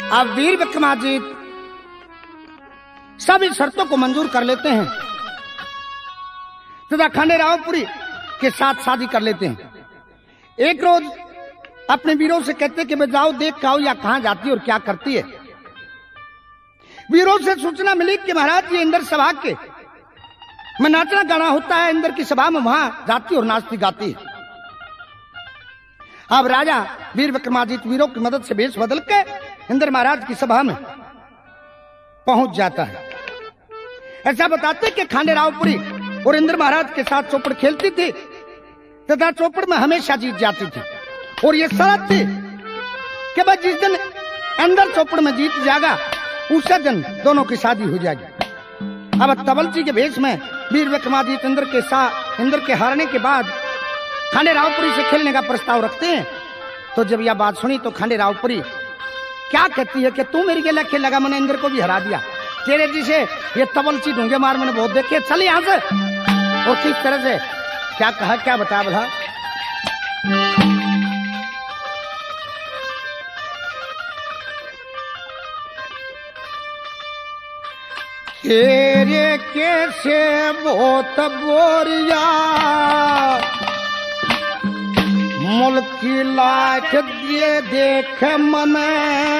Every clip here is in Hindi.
अब वीर विक्रमादित्य सभी शर्तों को मंजूर कर लेते हैं तथा खंडेरावपुरी के साथ शादी कर लेते हैं। एक रोज अपने वीरों से कहते कि मैं जाओ देख आओ या कहां जाती है और क्या करती है। वीरों से सूचना मिली कि महाराज ये इंद्र सभा के में नाचना गाना होता है, इंद्र की सभा में वहां जाती और नाचती गाती है। अब राजा वीर विक्रमादित्य वीरों की मदद से वेश बदल के इंद्र महाराज की सभा में पहुंच जाता है। ऐसा बताते कि खंडेरावपुरी और इंद्र महाराज के साथ चौपड़ खेलती थी तथा चौपड़ में हमेशा जीत जाती थी और ये शर्त थी कि बस जिस दिन इंद्र चौपड़ में जीत जाएगा उसी दिन दोनों की शादी हो जाएगी। अब तबलची के भेष में वीर विक्रमादित्य इंद्र के हारने के बाद खंडेरावपुरी से खेलने का प्रस्ताव रखते हैं। तो जब यह बात सुनी तो खंडेरावपुरी क्या कहती है कि तू मेरी के लखे लगा, मैंने इंद्र को भी हरा दिया। तेरे जी से ये तबलची ढूंढे मार मैंने बहुत देखे, चल यहां से। और किस तरह से क्या कहा, क्या बताया बोला। तेरे कैसे बहुत बोरिया मुल्की लाख दिए देख मने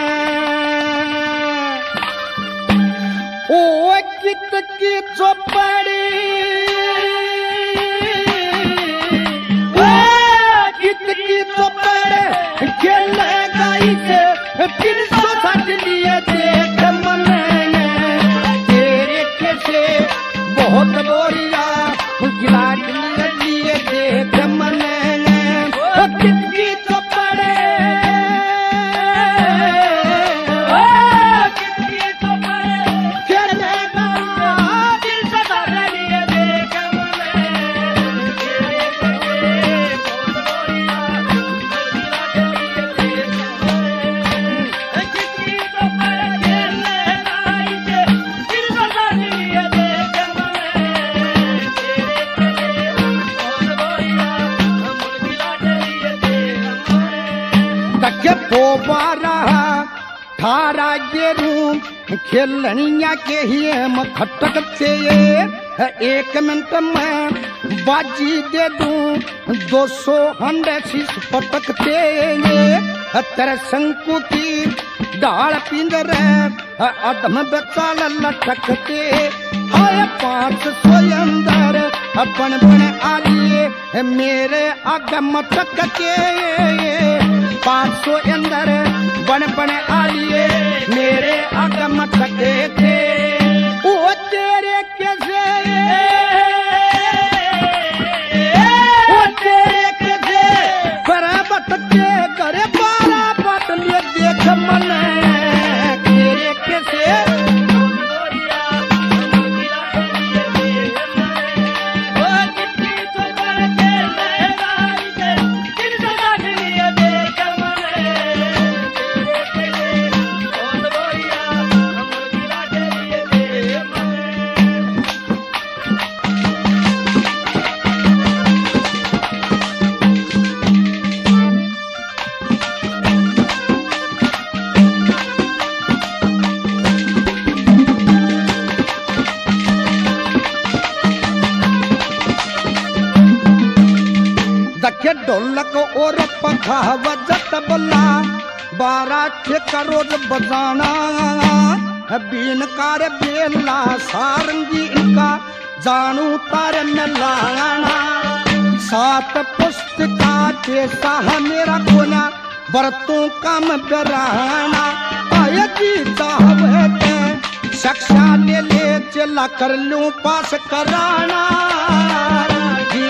ओ कित की चौपड़ी कित की चौपड़ी खेले गाई से फिर सो छट लिए देख मने तेरे कैसे बहुत बोरिया मुल्की लाख दिए देख मने कितनी तो पड़े कितनी तो पड़े चलेगा दिल से धर लिए देख कितनी तो पड़े चलेगा इसे दिल से धर लिए देख पोबारा थारा ये रूम खेलनिया के ही खटकते एक मिनट में बाजी दे दूं 200 100 पटकते तेरे शंकु की डाल पिंजर अधम बेचाल लटकते हाय 500 अंदर अपन बन आलिए मेरे आग मटकते 500 अंदर बन आलिए मेरे आगम थके थे ओ तेरे कैसे बराबर के करे बारा बटलिए देख मन तेरे कैसे ढोलक और पंखा बजत बल्ला 12 ठेका रोज बजाना बीन कार बेला सारंगी इनका जानू तार में लाना 7 पुस्तका के साह मेरा कोना बरतों काम बराना आया जी साहब है शिक्षा ले चला कर लूं पास कराना जी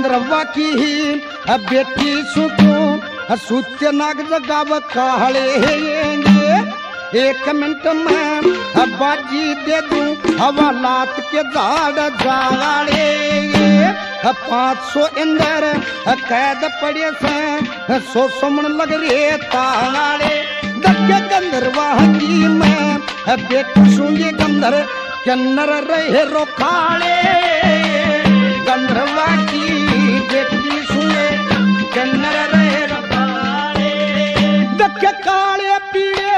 गंधर्वा की बेटी सुखो सूत्य नाग जगाव काले एक मिनट में बाजी दे दूं हवालात के झाड़ जाड़े 500 इंदर कैद पड़े से 100 सुमन लग रे ताड़े दक्के गंधर्वा की मैं बेटी सुनिए गंधर कन्नर रहे रोखाड़े गंधर्वा की बेटी सुने कन्नर रहे रोखाड़े दक्के काले पीड़े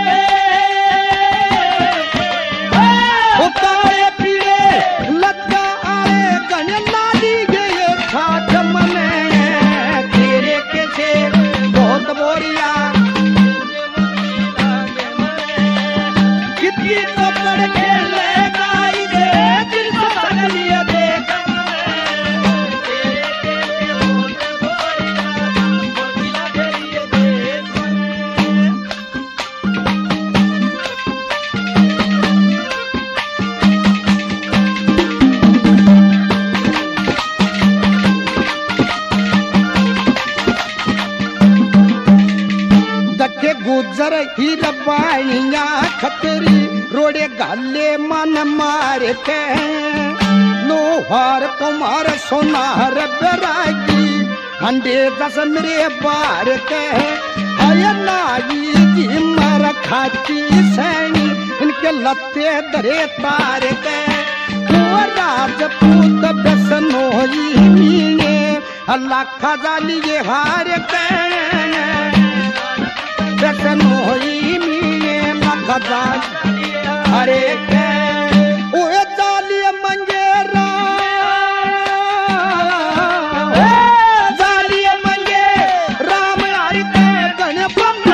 काले पीड़े लगा आए गणना दी गए खाट मने तेरे कैसे बहुत बोरिया कितनी तो पड़ के लगाई दे दिल से पड़ लिया देख गुजर ही रबाइया खतरी रोड़े गाले मन मार के लोहार कुमार सोनार बेरागी हंडे 10 मेरे बार के नाई जी मर खाती सैनी इनके लत्ते दरे तार के राजपूत बेसनोई मीने अल्लाह खजा लिए हार के बेसनोई मीने खजा हरे के ओए जालिया मंगेरा जालिया मंगे राम हरि के गण